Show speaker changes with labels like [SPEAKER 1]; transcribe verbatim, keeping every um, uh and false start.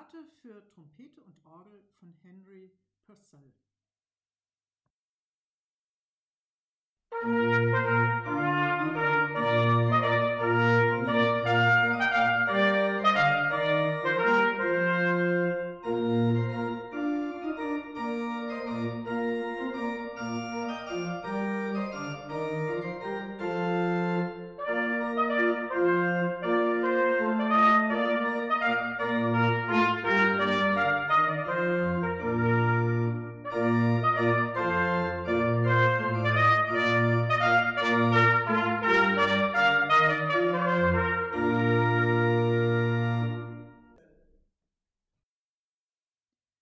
[SPEAKER 1] Sonate für Trompete und Orgel von Henry Purcell.